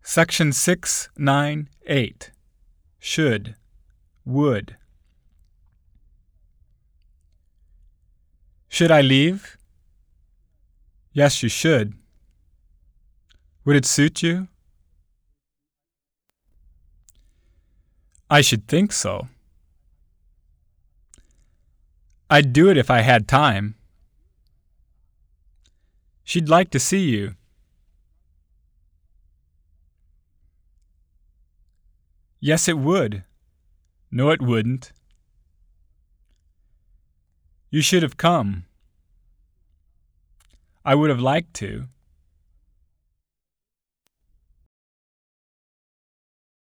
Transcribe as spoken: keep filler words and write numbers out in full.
Section six nine eight. Should, would. Should I leave? Yes, you should. Would it suit you? I should think so. I'd do it if I had time. She'd like to see you. Yes, it would. No, it wouldn't. You should have come. I would have liked to.